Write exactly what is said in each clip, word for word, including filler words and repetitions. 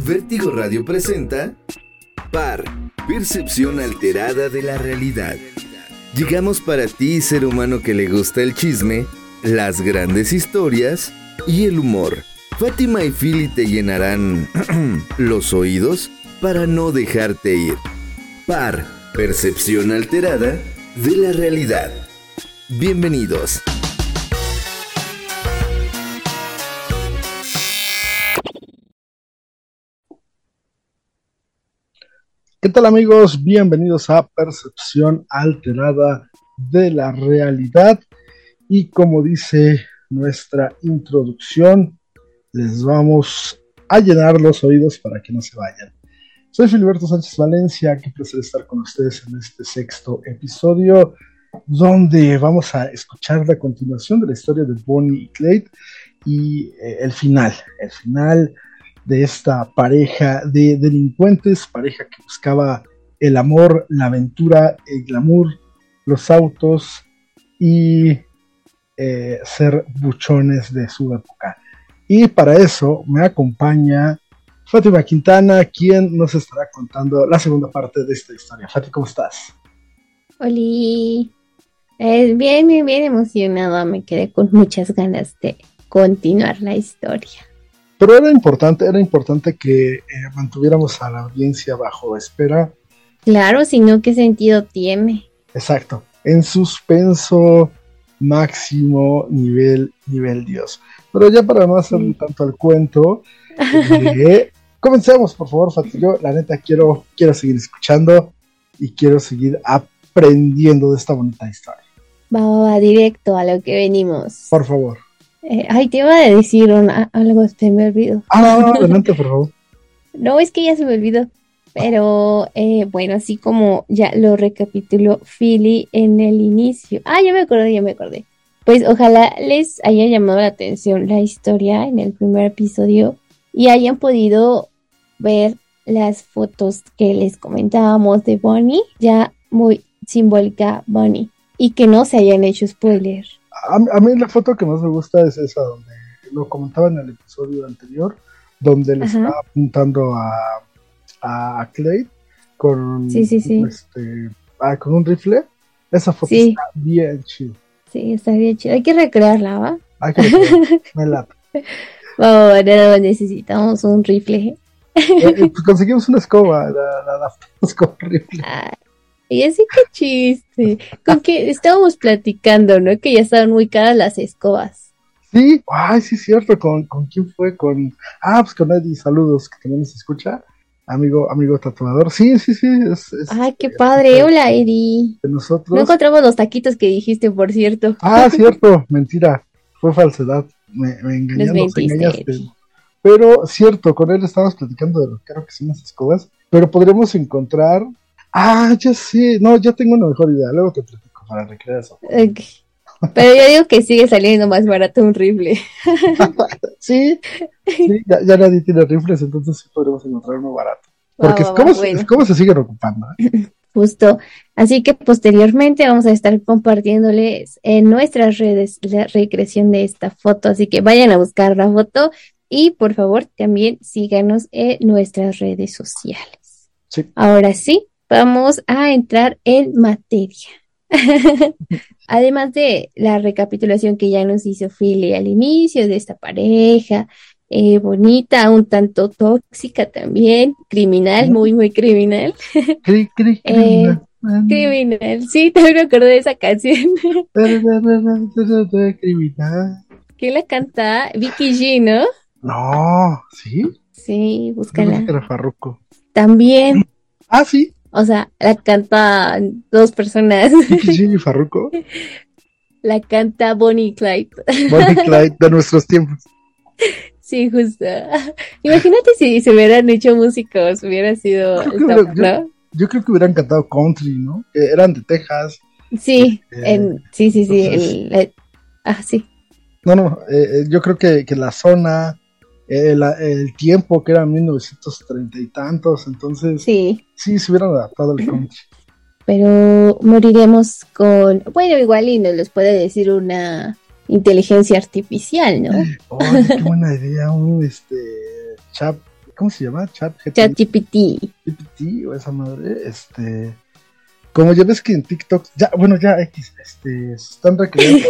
Vértigo Radio presenta Par, percepción alterada de la realidad. Llegamos para ti, ser humano que le gusta el chisme, las grandes historias y el humor. Fátima y Philly te llenarán los oídos para no dejarte ir. Par, percepción alterada de la realidad. Bienvenidos. ¿Qué tal, amigos? Bienvenidos a Percepción Alterada de la Realidad. Y como dice nuestra introducción, les vamos a llenar los oídos para que no se vayan. Soy Filiberto Sánchez Valencia, qué placer estar con ustedes en este sexto episodio, donde vamos a escuchar la continuación de la historia de Bonnie y Clyde y eh, el final, el final de esta pareja de delincuentes, pareja que buscaba el amor, la aventura, el glamour, los autos y eh, ser buchones de su época. Y para eso me acompaña Fátima Quintana, quien nos estará contando la segunda parte de esta historia. Fátima, ¿cómo estás? Oli, eh, bien, bien, bien emocionada, me quedé con muchas ganas de continuar la historia. Pero era importante, era importante que eh, mantuviéramos a la audiencia bajo espera. Claro, si no, ¿qué sentido tiene? Exacto, en suspenso máximo nivel, nivel Dios. Pero ya para no hacerle sí. tanto al cuento, eh, comencemos, por favor, Fati. Yo, la neta, quiero, quiero seguir escuchando y quiero seguir aprendiendo de esta bonita historia. Va, va, va, directo a lo que venimos. Por favor. Eh, ay, te iba a decir una, algo, se me olvidó. Ah, no, no, adelante, por favor. No, es que ya se me olvidó. Pero, eh, bueno, así como ya lo recapituló Philly en el inicio. Ah, ya me acordé, ya me acordé. Pues ojalá les haya llamado la atención la historia en el primer episodio y hayan podido ver las fotos que les comentábamos de Bonnie, ya muy simbólica Bonnie, y que no se hayan hecho spoiler. A, a mí la foto que más me gusta es esa, donde lo comentaba en el episodio anterior, donde le Ajá. estaba apuntando a, a Clyde con, sí, sí, sí. Este, ah, con un rifle. Esa foto sí. está bien chida. Sí, está bien chida. Hay que recrearla, ¿va? Hay que recrearla, me late. Vamos, no, necesitamos un rifle. Eh, pues conseguimos una escoba, la, la adaptamos con rifle. Ah. Y así que chiste, con que estábamos platicando, ¿no? Que ya estaban muy caras las escobas. Sí, ay, sí es cierto, ¿con, con quién fue? Con, ah, pues con Eddie, saludos, que también nos escucha, amigo, amigo tatuador, sí, sí, sí. Es, es, ay, qué padre, es, hola Eddie. De nosotros. No encontramos los taquitos que dijiste, por cierto. Ah, cierto, mentira, fue falsedad, me, me engañaron, nos engañaste. Pero, cierto, con él estábamos platicando de lo que creo que son las escobas, pero podremos encontrar... Ah, ya sé, no, ya tengo una mejor idea, luego te platico para recrear eso. Okay. Pero yo digo que sigue saliendo más barato un rifle. sí, sí ya, ya nadie tiene rifles, entonces sí podremos encontrar uno barato. Porque wow, ¿cómo, bueno. ¿cómo se siguen ocupando? ¿eh? Justo, así que posteriormente vamos a estar compartiéndoles en nuestras redes la recreación de esta foto, así que vayan a buscar la foto y por favor también síganos en nuestras redes sociales. Sí. Ahora sí. Vamos a entrar en materia. Además de la recapitulación que ya nos hizo Philly al inicio de esta pareja, eh, bonita, un tanto tóxica también, criminal, muy, muy criminal. Cri, cri, eh, criminal, sí, también me acordé de esa canción. Criminal. ¿Quién la canta? Vicky G, ¿no? No, ¿sí? Sí, búscala. No, era Farruko. También. Ah, sí. O sea, la canta dos personas. ¿Vicky G y Farruko? La canta Bonnie y Clyde. Bonnie y Clyde de nuestros tiempos. Sí, justo. Imagínate si se hubieran hecho músicos, hubiera sido el top, yo, ¿no? Yo creo que hubieran cantado country, ¿no? Eh, eran de Texas. Sí, eh, en, sí, sí, sí. Entonces, el, el, ah, sí. No, no, eh, yo creo que, que la zona... El, el tiempo que era mil novecientos treinta y tantos, entonces sí, sí se hubieran adaptado al country. Pero moriremos con, bueno, igual y nos los puede decir una inteligencia artificial, ¿no? Oh, qué buena idea, un este chat, ¿cómo se llama? Chat ChatGPT. G P T o esa madre, este, como ya ves que en TikTok, ya, bueno, ya X, este, se están recreando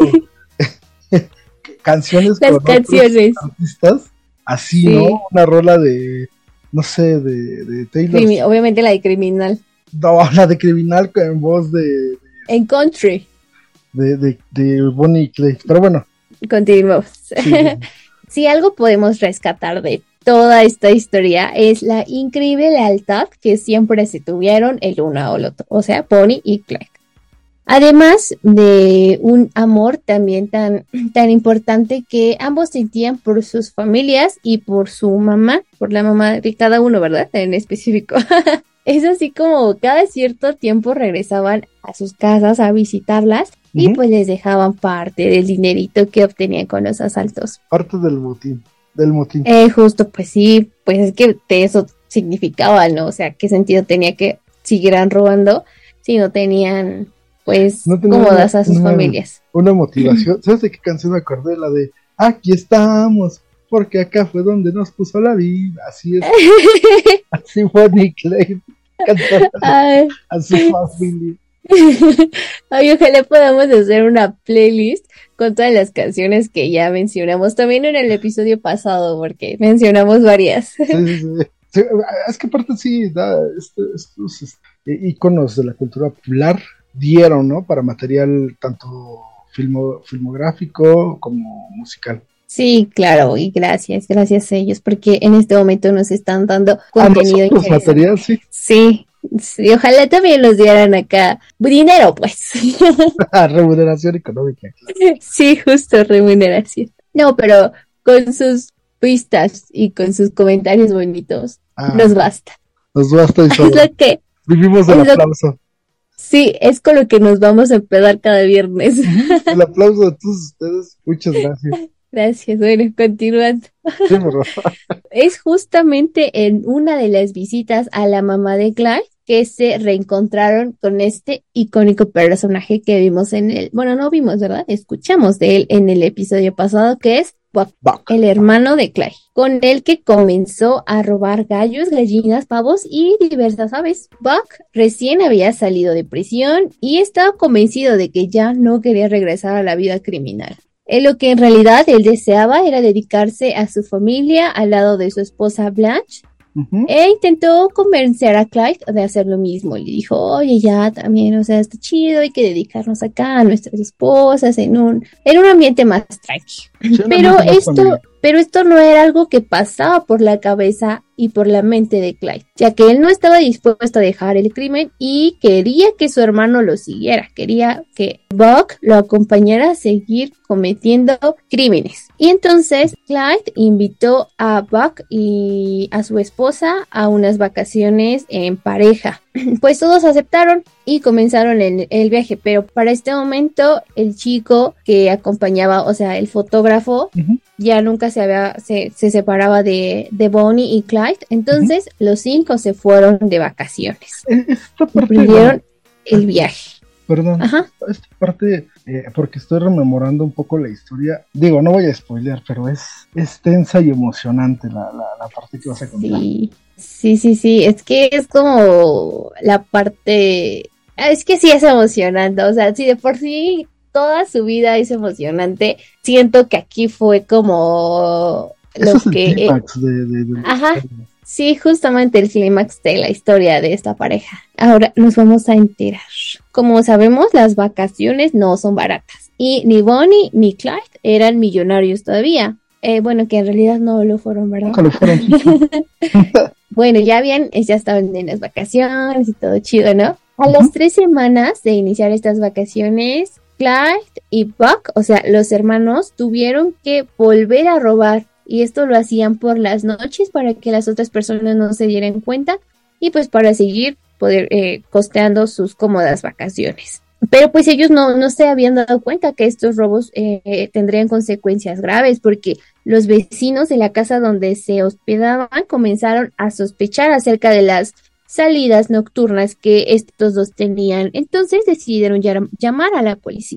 canciones Las con canciones. otros artistas, así, Sí. ¿no? Una rola de, no sé, de, de Taylor. Crimi- obviamente la de Criminal. No, la de Criminal en voz de, En Country. de, de, de Bonnie y Clyde. Pero bueno, Continuamos. sí, Si algo podemos rescatar de toda esta historia es la increíble lealtad que siempre se tuvieron el uno al otro, o sea, Bonnie y Clyde. Además de un amor también tan, tan importante que ambos sentían por sus familias y por su mamá, por la mamá de cada uno, ¿verdad? En específico. Es así como cada cierto tiempo regresaban a sus casas a visitarlas y Ujú. pues les dejaban parte del dinerito que obtenían con los asaltos. parte del motín, del motín. Eh, justo, pues sí, pues es que de eso significaba, ¿no? O sea, ¿qué sentido tenía que siguieran robando si no tenían, pues, No tenían cómodas a sus una- familias? Una motivación. ¿Sabes de qué canción me acordé? La de Aquí estamos, porque acá fue donde nos puso la vida. Así es, así Bonnie y Clyde cantaban Ay, a su familia. ay, ojalá podamos hacer una playlist con todas las canciones que ya mencionamos, también en el episodio pasado, porque mencionamos varias. Sí, sí, sí. Sí, es que aparte sí, da, este- estos este, íconos de la cultura popular dieron, ¿no? Para material tanto filmo, filmográfico como musical. Sí, claro, y gracias, gracias a ellos, porque en este momento nos están dando A contenido nosotros interesante. material, sí. Sí, sí, ojalá también nos dieran acá dinero, pues. Remuneración económica. Sí, justo, remuneración. No, pero con sus vistas y con sus comentarios bonitos, Ah, nos basta. nos basta y Es sobra. lo que, Vivimos del es lo- aplauso. sí, es con lo que nos vamos a empedar cada viernes. El aplauso de todos ustedes. Muchas gracias. Gracias, bueno, continuando. Sí, por favor. Es justamente en una de las visitas a la mamá de Clyde que se reencontraron con este icónico personaje que vimos en el, bueno, no vimos, ¿verdad? Escuchamos de él en el episodio pasado, que es Buck, Buck. el hermano de Clyde, con el que comenzó a robar gallos, gallinas, pavos y diversas aves. Buck recién había salido de prisión y estaba convencido de que ya no quería regresar a la vida criminal. Eh, lo que en realidad él deseaba era dedicarse a su familia al lado de su esposa Blanche, Ujú. e intentó convencer a Clyde de hacer lo mismo. Le dijo, oye, ya también, o sea, está chido, hay que dedicarnos acá a nuestras esposas en un, en un ambiente más tranquilo. Sí, un Pero ambiente más esto, familiar. pero esto no era algo que pasaba por la cabeza y por la mente de Clyde, ya que él no estaba dispuesto a dejar el crimen y quería que su hermano lo siguiera, quería que Buck lo acompañara a seguir cometiendo crímenes. Y entonces Clyde invitó a Buck y a su esposa a unas vacaciones en pareja. Pues todos aceptaron y comenzaron el, el viaje, pero para este momento el chico que acompañaba, o sea, el fotógrafo, Ujú. ya nunca se había, se, se separaba de, de Bonnie y Clyde, entonces los cinco se fueron de vacaciones, Eh, Esta parte, emprendieron el viaje. perdón, Ajá. esta parte, eh, porque estoy rememorando un poco la historia. Digo, no voy a spoilear, pero es, es tensa y emocionante la, la, la parte que vas a contar. Sí, sí, sí, sí, es que es como la parte, ah, es que sí es emocionante, o sea, si de por sí toda su vida es emocionante, siento que aquí fue como Eso lo es el que, eh, clímax de, de, de la Ajá. historia. sí, justamente el clímax de la historia de esta pareja. Ahora nos vamos a enterar. Como sabemos, las vacaciones no son baratas y ni Bonnie ni Clyde eran millonarios todavía. Eh, bueno, que en realidad no lo fueron, ¿verdad? Nunca lo fueron. Bueno, ya bien, ya estaban en las vacaciones y todo chido, ¿no? A Ujú. las tres semanas de iniciar estas vacaciones, Clyde y Buck, o sea, los hermanos, tuvieron que volver a robar. Y esto lo hacían por las noches para que las otras personas no se dieran cuenta y pues para seguir poder eh, costeando sus cómodas vacaciones. Pero pues ellos no, no se habían dado cuenta que estos robos eh, tendrían consecuencias graves porque los vecinos de la casa donde se hospedaban comenzaron a sospechar acerca de las salidas nocturnas que estos dos tenían. Entonces decidieron llam- llamar a la policía.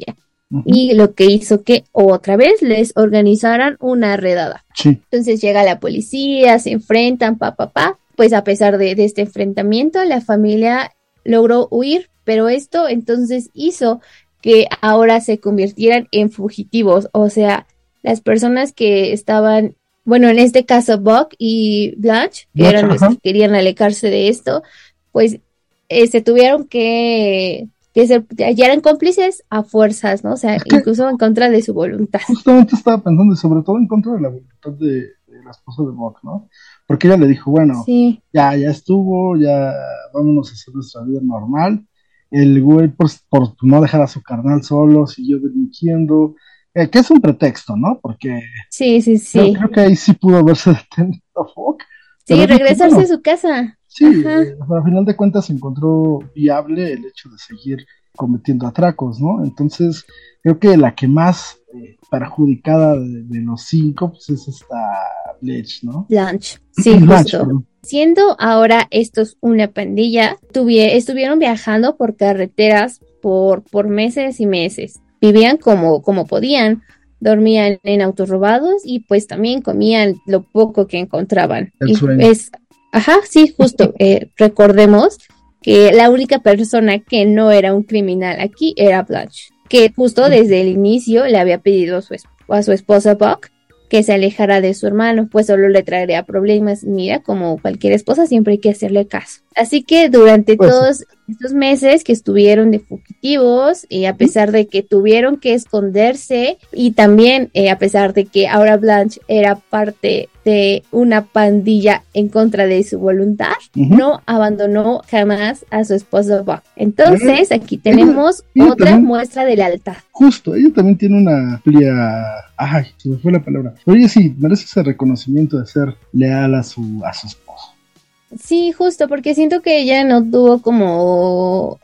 Ujú. y lo que hizo que otra vez les organizaran una redada. Sí. Entonces llega la policía, se enfrentan, pa, pa, pa. Pues a pesar de, de este enfrentamiento, la familia logró huir, pero esto entonces hizo que ahora se convirtieran en fugitivos, o sea, las personas que estaban, bueno, en este caso Buck y Blanche, que Blanche, eran los ajá. que querían alejarse de esto, pues eh, se tuvieron que, que ser, ya eran cómplices a fuerzas, ¿no? O sea, Es que incluso en contra de su voluntad. justamente estaba pensando, y sobre todo en contra de la voluntad de, de la esposa de Buck, ¿no? Porque ella le dijo, bueno, Sí, ya, ya estuvo, ya vámonos a hacer nuestra vida normal. El güey, por, por no dejar a su carnal solo, siguió delinquiendo, eh, que es un pretexto, ¿no? Porque sí, sí, creo, sí. creo que ahí sí pudo haberse detenido Buck, pero Sí, dijo, regresarse a bueno, su casa. sí, Ajá. eh, a final de cuentas se encontró viable el hecho de seguir cometiendo atracos, ¿no? Entonces, creo que la que más eh, perjudicada de, de los cinco, pues es esta Bletch, ¿no? Lunch, sí, Blanche, justo. perdón. Siendo ahora estos una pandilla, tuvie- estuvieron viajando por carreteras por, por meses y meses. Vivían como, como podían, dormían en autos robados y pues también comían lo poco que encontraban. El Y sueño. pues, ajá, sí, justo. eh, recordemos que la única persona que no era un criminal aquí era Blanche, que justo desde el inicio le había pedido a su, es- a su esposa Buck que se alejara de su hermano, pues solo le traería problemas. Mira, como cualquier esposa, siempre hay que hacerle caso. Así que durante Pues sí. todos estos meses que estuvieron de fugitivos, y a pesar de que tuvieron que esconderse, y también eh, a pesar de que ahora Blanche era parte de una pandilla en contra de su voluntad, Ujú. no abandonó jamás a su esposo Buck. Entonces, aquí Ella- tenemos ella otra también- muestra de lealtad. Justo, ella también tiene una amplia. Ay, se me fue la palabra. Pero ella sí merece ese reconocimiento de ser leal a su, a su esposo. Sí, justo, porque siento que ella no tuvo como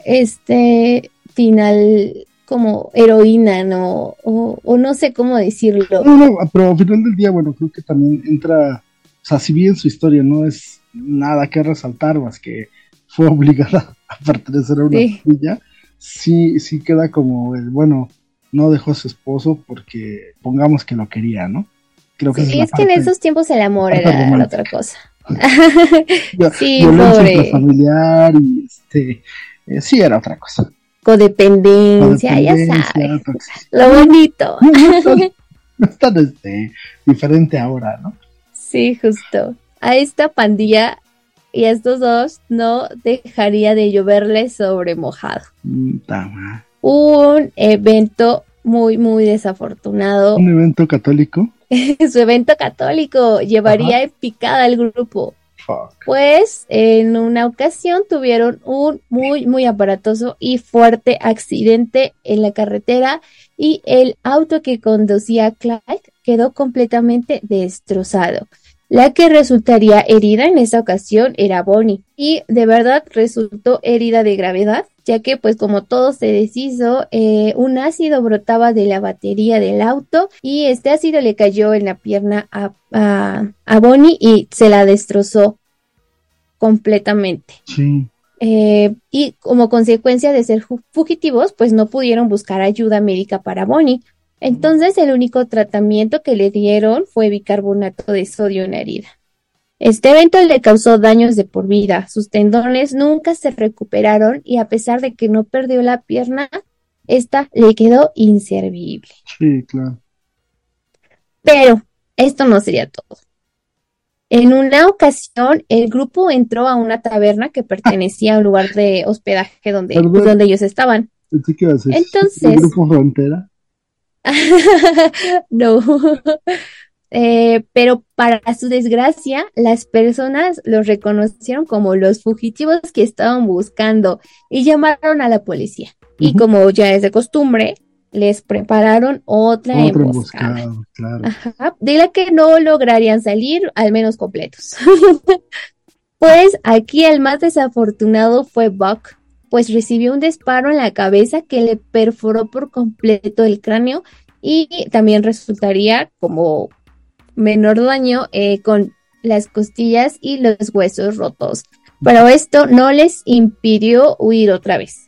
este final como heroína, ¿no? O, o no sé cómo decirlo. No, no, pero al final del día, bueno, creo que también entra. O sea, si bien su historia no es nada que resaltar, más que fue obligada a pertenecer a una Sí. familia, sí, sí queda como el, bueno, no dejó a su esposo porque pongamos que lo quería, ¿no? Creo que esa es Sí, la es que en parte, esos tiempos el amor parte era la romántica. otra cosa. Vi- Sí, Violencia pobre. intrafamiliar y este, eh, sí era otra cosa. Codependencia, ya Codependencia, sabes. toxicidad. Lo bonito. No, no es tan, no es tan, este, diferente ahora, ¿no? Sí, justo. A esta pandilla y a estos dos no dejaría de lloverles sobre mojado. Mm, ta madre. Un evento muy, muy desafortunado. Un evento católico. Su evento católico llevaría Ajá. en picada al grupo, Fuck. pues en una ocasión tuvieron un muy, muy aparatoso y fuerte accidente en la carretera y el auto que conducía Clyde quedó completamente destrozado. La que resultaría herida en esa ocasión era Bonnie, y de verdad resultó herida de gravedad, ya que pues como todo se deshizo, eh, un ácido brotaba de la batería del auto y este ácido le cayó en la pierna a, a, a Bonnie y se la destrozó completamente. Sí. Eh, y como consecuencia de ser fu- fugitivos, pues no pudieron buscar ayuda médica para Bonnie. Entonces el único tratamiento que le dieron fue bicarbonato de sodio en la herida. Este evento le causó daños de por vida. Sus tendones nunca se recuperaron y a pesar de que no perdió la pierna, esta le quedó inservible. Sí, claro. Pero esto no sería todo. En una ocasión, el grupo entró a una taberna que pertenecía a un lugar de hospedaje donde, Perdón. pues, donde ellos estaban. Pensé que iba a ser Entonces- el grupo Frontera. No. Eh, pero para su desgracia, las personas los reconocieron como los fugitivos que estaban buscando y llamaron a la policía. Y Ujú. como ya es de costumbre, les prepararon otra, Otra emboscada. emboscada, claro. Ajá, de la que no lograrían salir, al menos completos. Pues aquí el más desafortunado fue Buck, pues recibió un disparo en la cabeza que le perforó por completo el cráneo y también resultaría como menor daño eh, con las costillas y los huesos rotos. Pero esto no les impidió huir otra vez.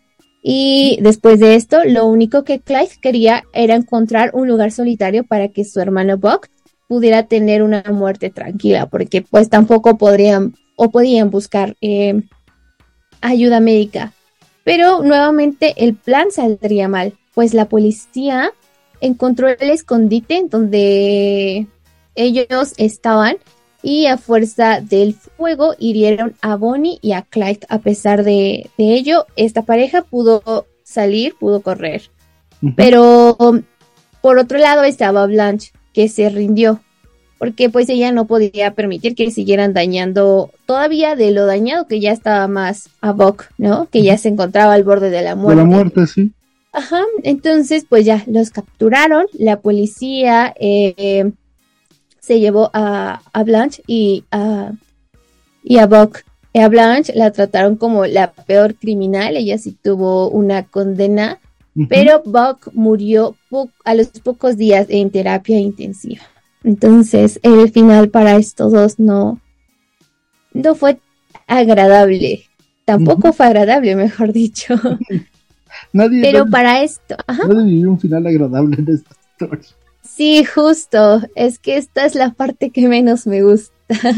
Y después de esto, lo único que Clyde quería era encontrar un lugar solitario para que su hermano Buck pudiera tener una muerte tranquila, porque pues tampoco podrían o podían buscar eh, ayuda médica. Pero nuevamente el plan saldría mal, pues la policía encontró el escondite en donde ellos estaban y a fuerza del fuego hirieron a Bonnie y a Clyde. A pesar de, de ello, esta pareja pudo salir, pudo correr. Uh-huh. Pero por otro lado estaba Blanche, que se rindió, porque pues ella no podía permitir que siguieran dañando, todavía de lo dañado que ya estaba más a Buck, ¿no? Que ya se encontraba al borde de la muerte. De la muerte, sí. Ajá, entonces pues ya los capturaron, la policía eh, eh, se llevó a, a Blanche y a, y a Buck. A Blanche la trataron como la peor criminal, ella sí tuvo una condena, uh-huh. Pero Buck murió po- a los pocos días en terapia intensiva. Entonces el final para estos dos no, no fue agradable, tampoco uh-huh. fue agradable, mejor dicho. Nadie, pero nadie, para esto, ajá. Nadie vivió un final agradable en esta historia. Sí, justo, es que esta es la parte que menos me gusta,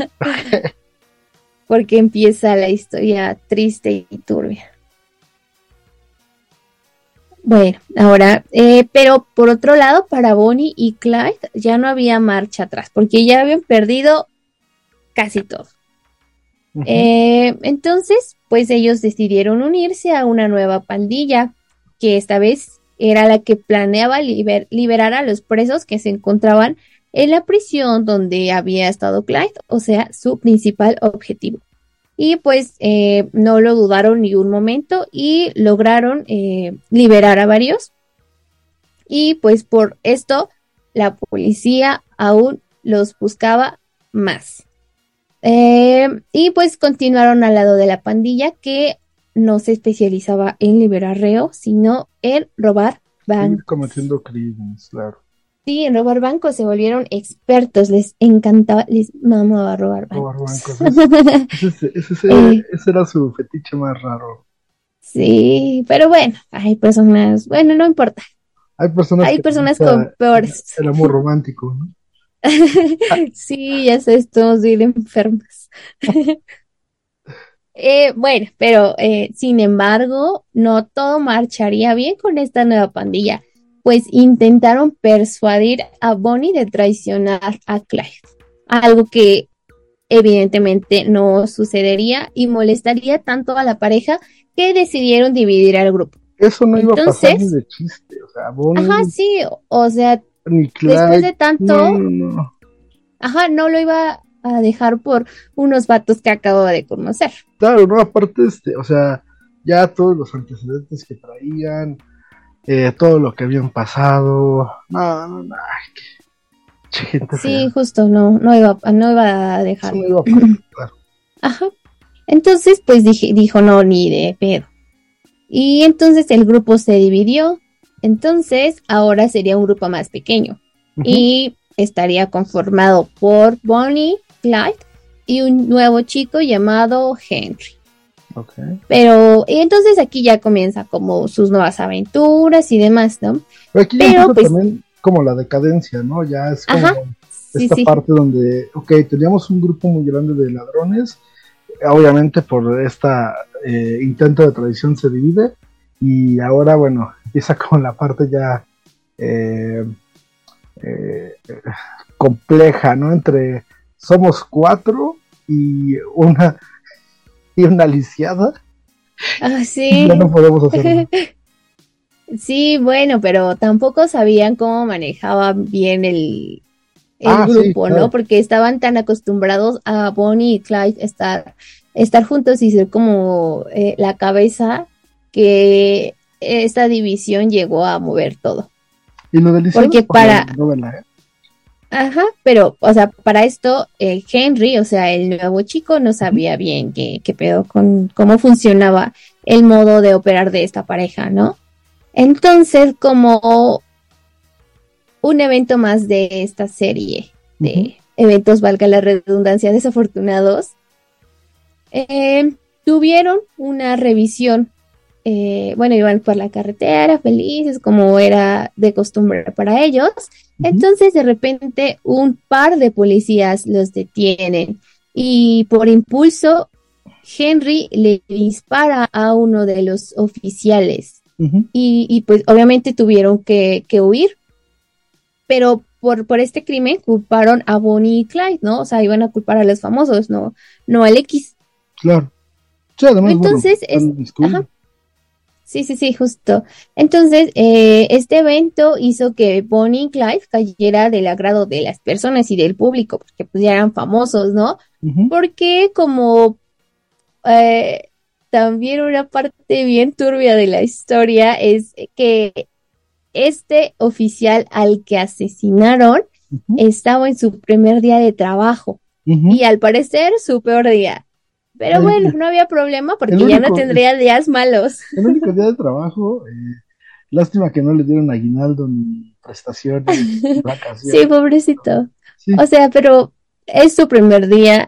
porque empieza la historia triste y turbia. Bueno, ahora, eh, pero por otro lado, para Bonnie y Clyde ya no había marcha atrás, porque ya habían perdido casi todo. Uh-huh. Eh, entonces, pues ellos decidieron unirse a una nueva pandilla, que esta vez era la que planeaba liber- liberar a los presos que se encontraban en la prisión donde había estado Clyde, o sea, su principal objetivo. Y pues eh, no lo dudaron ni un momento y lograron eh, liberar a varios. Y pues por esto la policía aún los buscaba más. Eh, y pues continuaron al lado de la pandilla, que no se especializaba en liberar reos, sino en robar bancos. Sí, cometiendo crímenes, claro. Sí, en robar bancos se volvieron expertos, les encantaba, les mamaba robar bancos. Robar bancos, ese, ese, ese, ese, eh, ese era su fetiche más raro. Sí, pero bueno, hay personas, bueno, no importa. Hay personas, hay personas con peores. El amor romántico, ¿no? Sí, ya sé, estamos bien enfermos. eh, bueno, pero eh, sin embargo, no todo marcharía bien con esta nueva pandilla, pues intentaron persuadir a Bonnie de traicionar a Clyde, algo que evidentemente no sucedería y molestaría tanto a la pareja que decidieron dividir al grupo. Eso no Entonces, iba a pasar ni de chiste, o sea, Bonnie... Ajá, sí, o sea, ni Clyde, después de tanto... No, no, no. Ajá, no lo iba a dejar por unos vatos que acabo de conocer. Claro, no, aparte, este, o sea, ya todos los antecedentes que traían, eh, todo lo que habían pasado, no, no, no, ay, qué gente Sí, fea. justo, no, no iba, no iba a dejar. Eso no iba a pasar, claro. Ajá, entonces, pues dije, dijo, no, ni de pedo. Y entonces el grupo se dividió, entonces ahora sería un grupo más pequeño. Uh-huh. Y estaría conformado por Bonnie, Clyde y un nuevo chico llamado Henry. Okay. Pero y entonces aquí ya comienza como sus nuevas aventuras y demás, ¿no? Pero aquí ya Pero, pues, también como la decadencia, ¿no? Ya es como ajá, esta sí, parte sí. donde, ok, teníamos un grupo muy grande de ladrones, obviamente por esta eh, intento de traición se divide, y ahora, bueno, empieza con la parte ya eh, eh, compleja, ¿no? Entre somos cuatro y una y una lisiada. Ah, sí. Ya no podemos hacer nada. Sí, bueno, pero tampoco sabían cómo manejaban bien el, el ah, grupo, sí, claro. ¿no? Porque estaban tan acostumbrados a Bonnie y Clyde estar, estar juntos y ser como eh, la cabeza, que esta división llegó a mover todo. Y lo delicioso porque por para... novela, ¿eh? Ajá, pero, o sea, para esto, eh, Henry, o sea, el nuevo chico, no sabía bien qué, qué pedo con cómo funcionaba el modo de operar de esta pareja, ¿no? Entonces, como un evento más de esta serie de uh-huh. eventos, valga la redundancia, desafortunados, eh, tuvieron una revisión eh, bueno, iban por la carretera felices, como era de costumbre para ellos. Uh-huh. Entonces, de repente, un par de policías los detienen y por impulso, Henry le dispara a uno de los oficiales. Uh-huh. y, y pues obviamente tuvieron que, que huir, pero por, por este crimen culparon a Bonnie y Clyde, ¿no? O sea, iban a culpar a los famosos, no, no al X. Claro. Sí, además, entonces, bueno, es, ajá. Sí, sí, sí, justo. Entonces, eh, este evento hizo que Bonnie y Clyde cayera del agrado de las personas y del público, porque pues ya eran famosos, ¿no? Uh-huh. Porque como eh, también una parte bien turbia de la historia es que este oficial al que asesinaron uh-huh. estaba en su primer día de trabajo uh-huh. y al parecer su peor día. Pero el, bueno, no había problema porque único, ya no tendría días malos. El único día de trabajo, eh, lástima que no le dieron aguinaldo ni prestaciones, ni vacaciones. Sí, pobrecito. Sí. O sea, pero es su primer día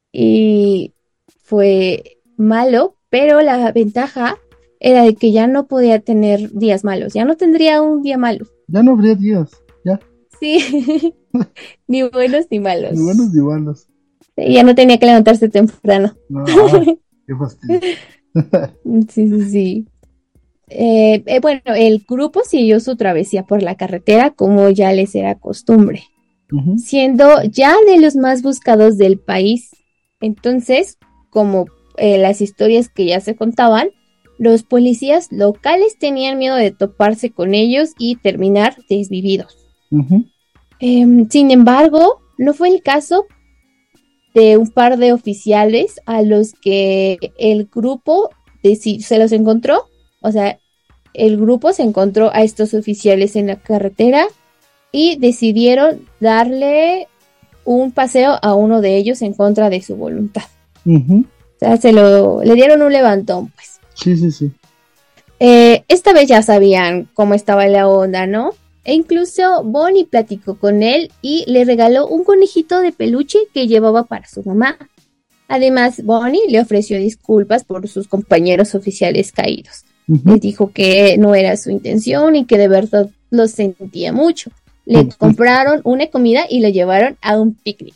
y fue malo, pero la ventaja era de que ya no podía tener días malos, ya no tendría un día malo. Ya no habría días, ya. Sí, ni buenos ni malos. Ni buenos ni malos. Sí, ya no tenía que levantarse temprano. No, ah, qué fastidio. Sí, sí, sí. Eh, eh, bueno, el grupo siguió su travesía por la carretera como ya les era costumbre, uh-huh. siendo ya de los más buscados del país. Entonces, como eh, las historias que ya se contaban, los policías locales tenían miedo de toparse con ellos y terminar desvividos. Uh-huh. Eh, sin embargo, no fue el caso de un par de oficiales a los que el grupo deci- se los encontró. O sea, el grupo se encontró a estos oficiales en la carretera y decidieron darle un paseo a uno de ellos en contra de su voluntad. Uh-huh. O sea, se lo, le dieron un levantón, pues. Sí, sí, sí. Eh, esta vez ya sabían cómo estaba la onda, ¿no? E incluso Bonnie platicó con él y le regaló un conejito de peluche que llevaba para su mamá. Además, Bonnie le ofreció disculpas por sus compañeros oficiales caídos. Uh-huh. Le dijo que no era su intención y que de verdad lo sentía mucho. Le uh-huh. compraron una comida y lo llevaron a un picnic.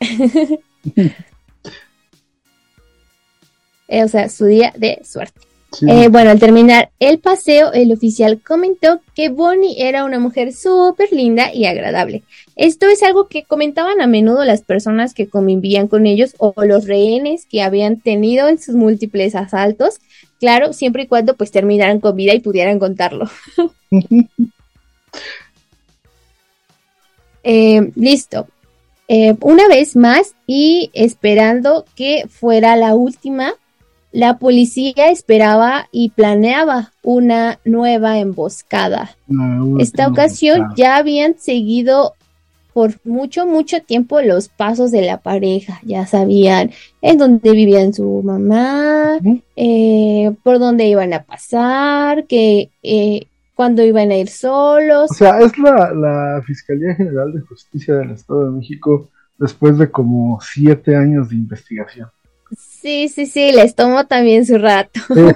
O sea, su día de suerte. Sí. Eh, bueno, al terminar el paseo, el oficial comentó que Bonnie era una mujer súper linda y agradable. Esto es algo que comentaban a menudo las personas que convivían con ellos o los rehenes que habían tenido en sus múltiples asaltos. Claro, siempre y cuando pues terminaran con vida y pudieran contarlo. eh, listo. Eh, una vez más y esperando que fuera la última, la policía esperaba y planeaba una nueva emboscada. No, Esta ocasión no. ya habían seguido por mucho, mucho tiempo los pasos de la pareja. Ya sabían en dónde vivían su mamá, ¿Mm? eh, por dónde iban a pasar, que eh, cuándo iban a ir solos. O sea, es la, la Fiscalía General de Justicia del Estado de México después de como siete años de investigación. Sí, sí, sí, les tomó también su rato.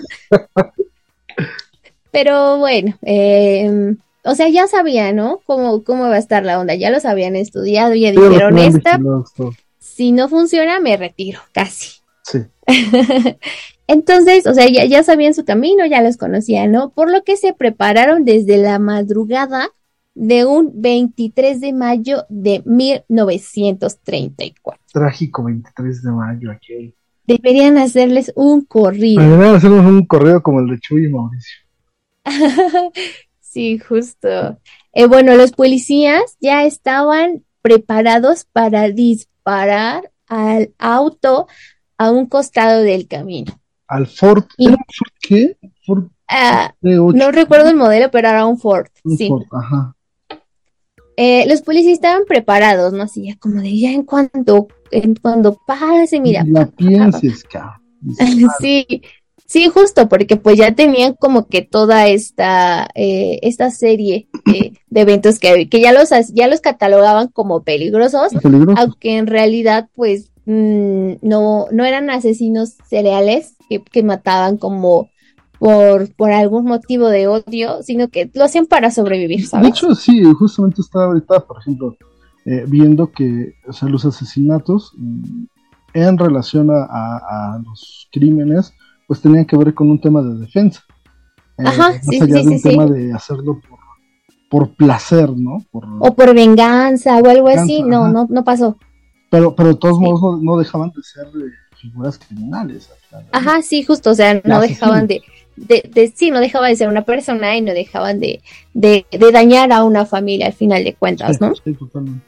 Pero bueno, eh, o sea, ya sabían, ¿no? Cómo, cómo va a estar la onda, ya los habían estudiado, ya sí, dijeron esta, si no funciona me retiro, casi. Sí. Entonces, o sea, ya, ya sabían su camino, ya los conocían, ¿no? Por lo que se prepararon desde la madrugada de un veintitrés de mayo de mil novecientos treinta y cuatro. Trágico veintitrés de mayo aquí. Deberían hacerles un corrido. Deberían hacerles un corrido como el de Chuy y Mauricio. Sí, justo. Eh, bueno, los policías ya estaban preparados para disparar al auto a un costado del camino. ¿Al Ford? Y, ¿Era un Ford qué? Ford uh, no recuerdo el modelo, pero era un Ford. Un sí. Ford, ajá. Eh, los policías estaban preparados, ¿no? Así ya como de ya en cuanto, en cuando pase, mira. La pienses, cabrón. Sí, sí, justo, porque pues ya tenían como que toda esta, eh, esta serie eh, de eventos que, que ya los, ya los catalogaban como peligrosos, ¿Peligroso? Aunque en realidad pues mmm, no, no eran asesinos seriales que, que mataban como por, por algún motivo de odio, sino que lo hacían para sobrevivir, De ¿sabes? hecho, sí, justamente estaba ahorita, por ejemplo, eh, viendo que, o sea, los asesinatos mm, en relación a, a- a los crímenes, pues tenían que ver con un tema de defensa, eh, Ajá, más sí, sí, allá sí, de sí, un tema sí. de hacerlo por, por placer, ¿no? Por O por venganza o algo así, venganza, no, ajá. no, no pasó. Pero, pero de todos Sí. modos no, no dejaban de ser eh, figuras criminales al final del día, Ajá, sí, justo, o sea, y no dejaban asesinos. de, de, de, sí, no dejaba de ser una persona y no dejaban de, de, de dañar a una familia al final de Sí, cuentas, ¿no? sí, totalmente.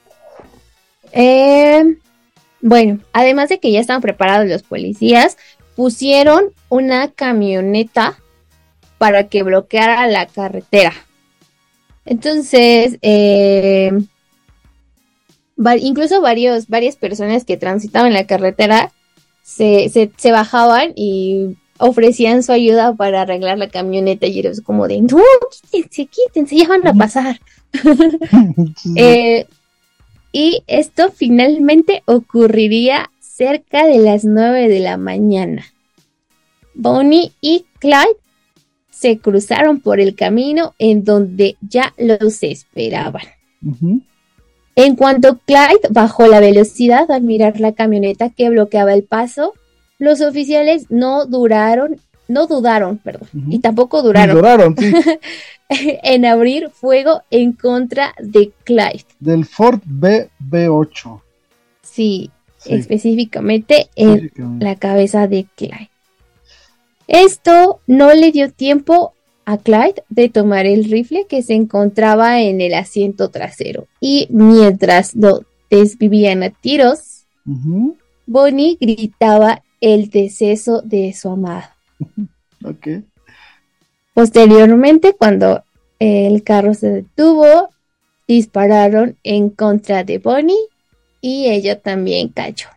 Eh, bueno, además de que ya estaban preparados los policías, pusieron una camioneta para que bloqueara la carretera. Entonces, eh, va- incluso varios, varias personas que transitaban la carretera se, se, se bajaban y ofrecían su ayuda para arreglar la camioneta y era como de, no, quítense, quítense, ya van a pasar. Sí, sí. Eh, y esto finalmente ocurriría cerca de las nueve de la mañana. Bonnie y Clyde se cruzaron por el camino en donde ya los esperaban. Ujú. En cuanto Clyde bajó la velocidad al mirar la camioneta que bloqueaba el paso, los oficiales no duraron, no dudaron, perdón, Ujú. y tampoco Sí, duraron duraron, sí. en abrir fuego en contra de Clyde. Del Ford B B8. Sí, Sí, específicamente en específicamente. la cabeza de Clyde. Esto no le dio tiempo a Clyde de tomar el rifle que se encontraba en el asiento trasero. Y mientras lo desvivían a tiros, Ujú. Bonnie gritaba el deceso de su amado. Ok. Posteriormente, cuando el carro se detuvo, dispararon en contra de Bonnie y ella también cayó.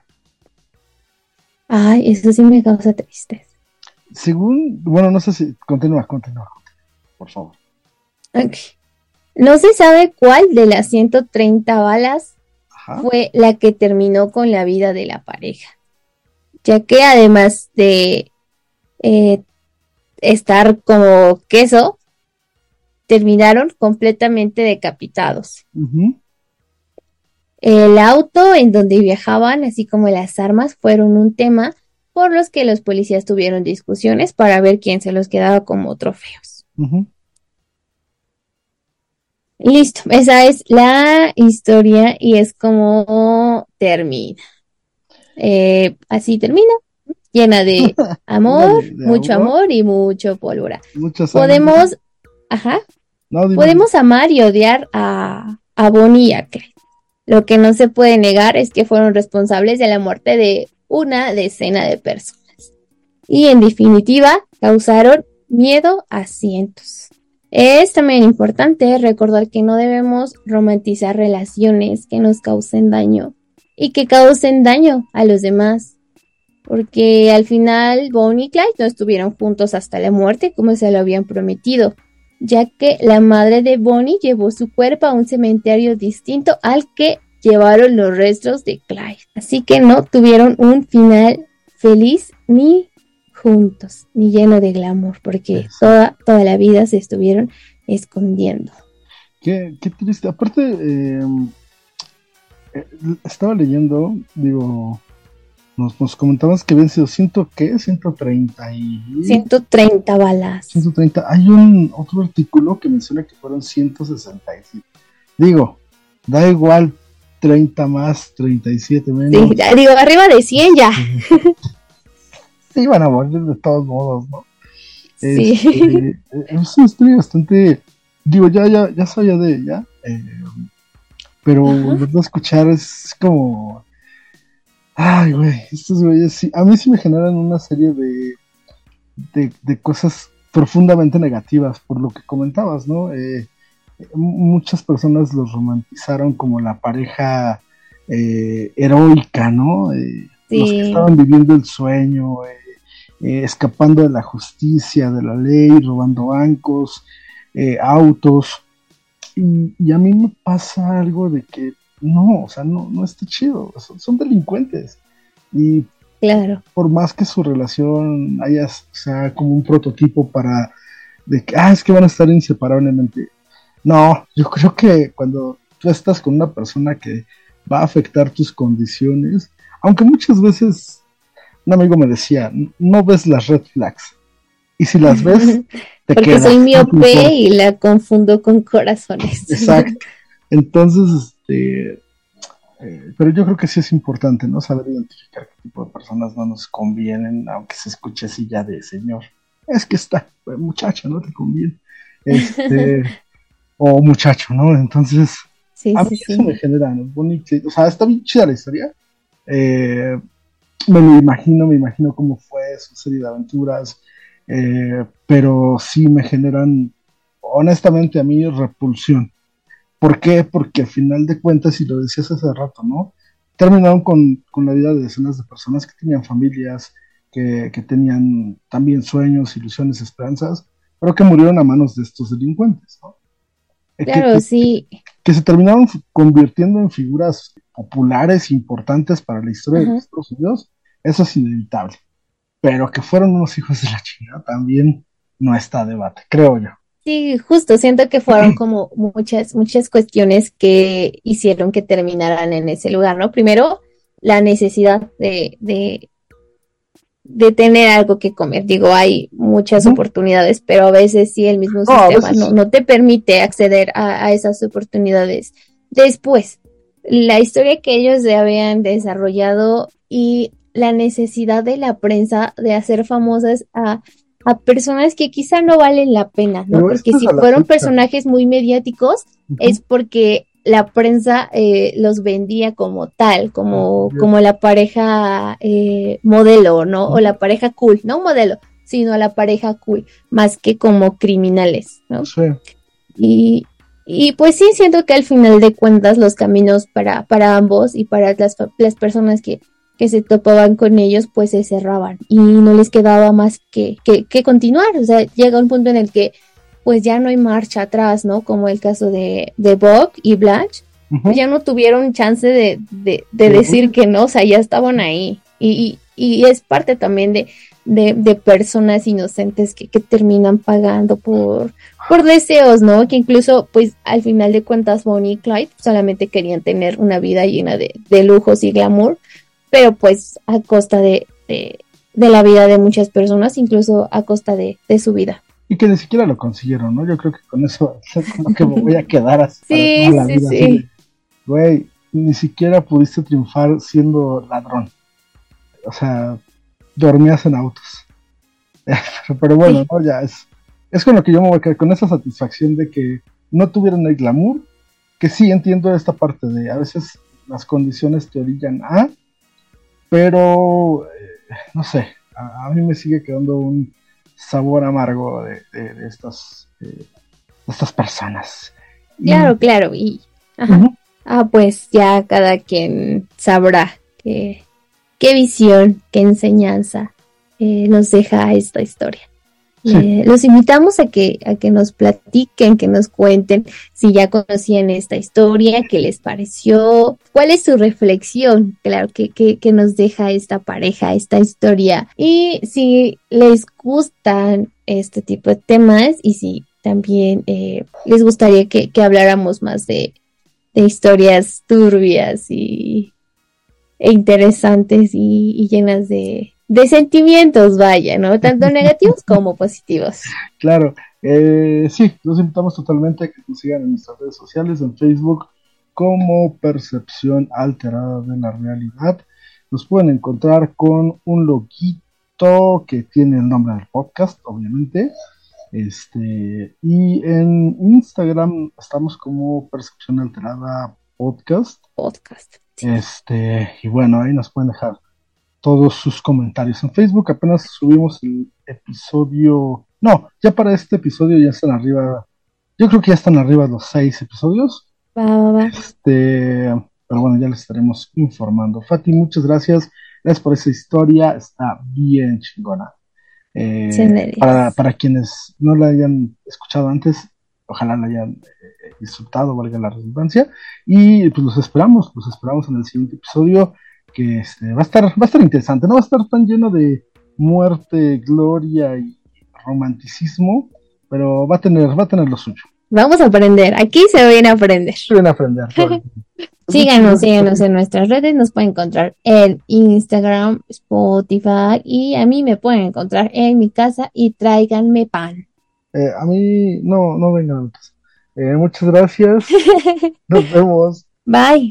Ay, eso sí me causa tristeza. Según, bueno, no sé si, continúa, continúa, por favor. Ok. No se sabe cuál de las ciento treinta balas Ajá. fue la que terminó con la vida de la pareja, ya que además de eh, estar como queso, terminaron completamente decapitados. Ujú. El auto en donde viajaban, así como las armas, fueron un tema por los que los policías tuvieron discusiones para ver quién se los quedaba como trofeos. Ujú. Listo, esa es la historia y es como termina. Eh, así termina, llena de Llena amor, de, de mucho amor, amor y mucho pólvora. mucha sangre. Podemos, ajá, No, dime. podemos amar y odiar a, a Bonnie y a Clyde. Lo que no se puede negar es que fueron responsables de la muerte de una decena de personas. Y en definitiva, causaron miedo a cientos. Es también importante recordar que no debemos romantizar relaciones que nos causen daño y que causen daño a los demás. Porque al final Bonnie y Clyde no estuvieron juntos hasta la muerte como se lo habían prometido, ya que la madre de Bonnie llevó su cuerpo a un cementerio distinto al que llevaron los restos de Clyde. Así que no tuvieron un final feliz ni juntos, ni lleno de glamour, porque Eso. toda, toda la vida se estuvieron escondiendo. Qué, qué triste. Aparte, eh, eh, estaba leyendo, digo, nos, nos comentabas que habían sido ciento, ¿qué? ciento treinta y... ciento treinta balas. ciento treinta. Hay un otro artículo que menciona que fueron ciento sesenta y siete. Digo, da igual, treinta más, treinta y siete menos. Sí, digo, arriba de cien ya. Se iban a morir de todos modos, ¿no? Sí. Este, es una historia bastante, digo, ya, ya, ya sabía de ella, eh, pero volverlo a escuchar es como, ay, güey, estos güeyes sí, a mí sí me generan una serie de, de, de cosas profundamente negativas, por lo que comentabas, ¿no? Eh, muchas personas los romantizaron como la pareja eh, heroica, ¿no? Eh, Sí. Los que estaban viviendo el sueño, eh, eh, escapando de la justicia, de la ley, robando bancos, eh, autos, y, y a mí me pasa algo de que no, o sea, no, no está chido, son, son delincuentes, y Claro. Por más que su relación haya, o sea, como un prototipo para, de que, ah, es que van a estar inseparablemente. No, yo creo que cuando tú estás con una persona que va a afectar tus condiciones, aunque muchas veces un amigo me decía, no ves las red flags, y si las ves, te Porque quedas, soy no te miope importa. y la confundo con corazones. Exacto. Entonces, este, eh, pero yo creo que sí es importante, ¿no? Saber identificar qué tipo de personas no nos convienen, aunque se escuche así ya de señor. Es que esta eh, muchacha no te conviene. Este, o muchacho, ¿no? Entonces, Sí, a mí sí, eso me sí. genera, ¿no? Bonito. O sea, está bien chida la historia. Eh, Me lo imagino, me imagino cómo fue su serie de aventuras, eh, pero sí me generan, honestamente, a mí repulsión. ¿Por qué? Porque al final de cuentas, y lo decías hace rato, ¿no? Terminaron con, con la vida de decenas de personas que tenían familias, que, que tenían también sueños, ilusiones, esperanzas, pero que murieron a manos de estos delincuentes, ¿no? Eh, que, Claro, que, sí. que se terminaron f- convirtiendo en figuras populares, importantes para la historia de los Ajá. Estados Unidos, eso es inevitable. Pero que fueron unos hijos de la chingada también no está a debate, creo yo. Sí, justo, siento que fueron como muchas, muchas cuestiones que hicieron que terminaran en ese lugar, ¿no? Primero, la necesidad de, de, de tener algo que comer. Digo, hay muchas Ujú. oportunidades, pero a veces sí el mismo No, a sistema no, veces, no te permite acceder a, a esas oportunidades. Después, la historia que ellos ya habían desarrollado y la necesidad de la prensa de hacer famosas a, a personas que quizá no valen la pena, ¿no? pero Porque esto es si a la fueron fecha. personajes muy mediáticos, Ujú. es porque la prensa eh, los vendía como tal, como, Yo- como la pareja eh, modelo, ¿no? O la pareja cool, no modelo, sino la pareja cool, más que como criminales, ¿no? Sí. Y, y pues sí, siento que al final de cuentas los caminos para, para ambos y para las, las personas que, que se topaban con ellos, pues se cerraban y no les quedaba más que, que, que continuar. O sea, llega un punto en el que pues ya no hay marcha atrás, ¿no? Como el caso de, de Bob y Blanche, pues Ujú. ya no tuvieron chance de, de, de De decir huir. que no, o sea, ya estaban ahí. Y, y, y es parte también de, de, de personas inocentes que, que terminan pagando por, por deseos, ¿no? Que incluso, pues, al final de cuentas, Bonnie y Clyde solamente querían tener una vida llena de, de lujos y glamour, pero pues a costa de, de, de la vida de muchas personas, incluso a costa de, de su vida. Y que ni siquiera lo consiguieron, ¿no? Yo creo que con eso es con lo que me voy a quedar así para toda Sí, la sí, vida, así de, sí. güey, ni siquiera pudiste triunfar siendo ladrón. O sea, dormías en autos. Pero bueno, Sí, ¿no? Ya es, es con lo que yo me voy a quedar, con esa satisfacción de que no tuvieron el glamour, que sí entiendo esta parte de a veces las condiciones te orillan a, pero eh, no sé, a, a, mí me sigue quedando un sabor amargo de, de, de estas, eh, de estas personas. Y claro, claro. Y, ajá. uh-huh, Ah, pues ya cada quien sabrá qué, qué visión, qué enseñanza eh, nos deja esta historia. sí, Le, los invitamos a que, a que nos platiquen, que nos cuenten si ya conocían esta historia, qué les pareció, cuál es su reflexión, claro, que, que, que nos deja esta pareja, esta historia, y si les gustan este tipo de temas y si también eh, les gustaría que, que habláramos más de, de historias turbias y e interesantes y, y llenas de, de sentimientos, vaya, ¿no? Tanto negativos como positivos. claro. Eh, sí, los invitamos totalmente a que nos sigan en nuestras redes sociales, en Facebook, como Percepción Alterada de la Realidad. Nos pueden encontrar con un loguito que tiene el nombre del podcast, obviamente. Este, y en Instagram estamos como Percepción Alterada Podcast. Podcast. Sí. Este, y bueno, ahí nos pueden dejar todos sus comentarios. En Facebook apenas subimos el episodio. No, ya para este episodio ya están arriba. Yo creo que ya están arriba los seis episodios. Va, va, va. Este, pero bueno, ya les estaremos informando. Fati, muchas gracias. Gracias por esa historia. Está bien chingona. Eh, para, Señores. para quienes no la hayan escuchado antes, ojalá la hayan eh, disfrutado, valga la redundancia. Y pues los esperamos, los esperamos en el siguiente episodio, porque este, va a estar, va a estar interesante, no va a estar tan lleno de muerte, gloria y romanticismo, pero va a tener, va a tener lo suyo. Vamos a aprender, aquí se viene a aprender. Se viene a aprender. Todo. Síganos, síganos en nuestras redes, nos pueden encontrar en Instagram, Spotify y a mí me pueden encontrar en mi casa y tráiganme pan. Eh, a mí no, no vengan a mi casa. Eh, muchas gracias. Nos vemos. Bye.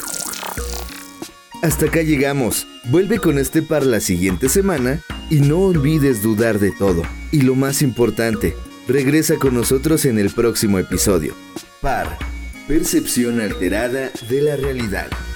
Hasta acá llegamos. Vuelve con este par la siguiente semana y no olvides dudar de todo. Y lo más importante, regresa con nosotros en el próximo episodio. Par, percepción alterada de la realidad.